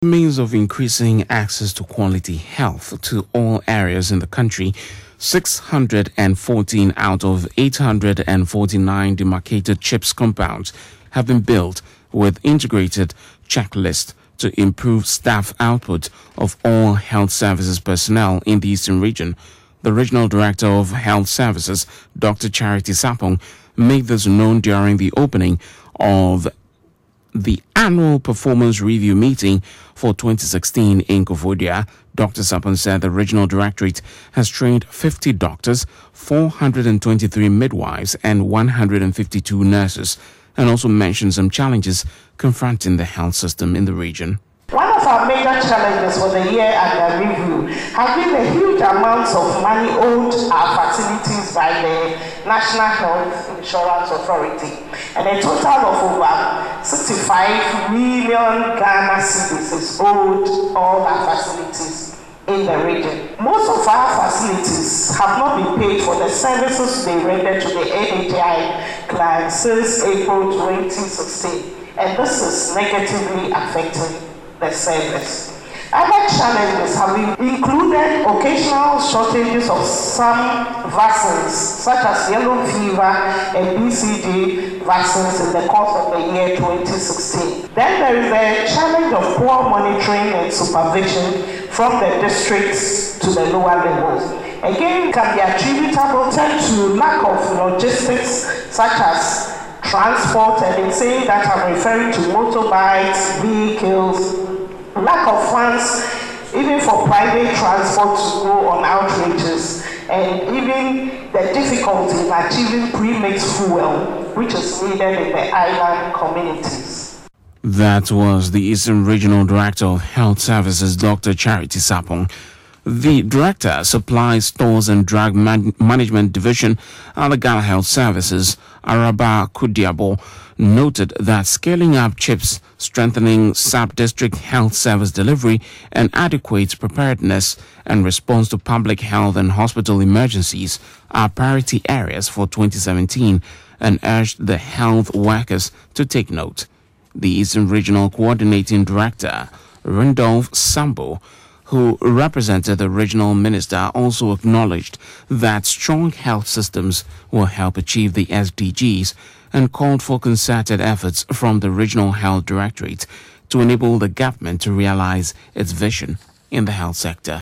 Means of increasing access to quality health to all areas in the country, 614 out of 849 demarcated CHIPS compounds have been built with integrated checklists to improve staff output of all health services personnel in the Eastern region. The Regional Director of Health Services, Dr. Charity Sapong, made this known during the opening of the annual performance review meeting for 2016 in Kofodia. Dr. Sapong said the regional directorate has trained 50 doctors, 423 midwives, and 152 nurses, and also mentioned some challenges confronting the health system in the region. One of our major challenges for the year under review has been the huge amounts of money owed our facilities by the National Health Insurance Authority, and a total of over 65 million Ghana cedis is owed all our facilities in the region. Most of our facilities have not been paid for the services they rendered to the NHI clients since April 2016, and this is negatively affecting the service. Other challenges have included occasional shortages of some vaccines, such as yellow fever and BCG vaccines in the course of the year 2016. Then there is the challenge of poor monitoring and supervision from the districts to the lower levels. Again, can be attributable to lack of logistics, such as transport, and in saying that I'm referring to motorbikes, vehicles, lack of funds even for private transport to go on outreaches, and even the difficulty in achieving pre-mixed fuel, which is needed in the island communities. That was the Eastern Regional Director of Health Services, Dr. Charity Sapong. The Director, Supply, Stores and Drug Management Division at the Ghana Health Services, Araba Kudiabo, noted that scaling up CHIPS, strengthening sub-district health service delivery, and adequate preparedness and response to public health and hospital emergencies are priority areas for 2017, and urged the health workers to take note. The Eastern Regional Coordinating Director, Randolph Sambo, who represented the regional minister, also acknowledged that strong health systems will help achieve the SDGs and called for concerted efforts from the Regional Health Directorate to enable the government to realize its vision in the health sector.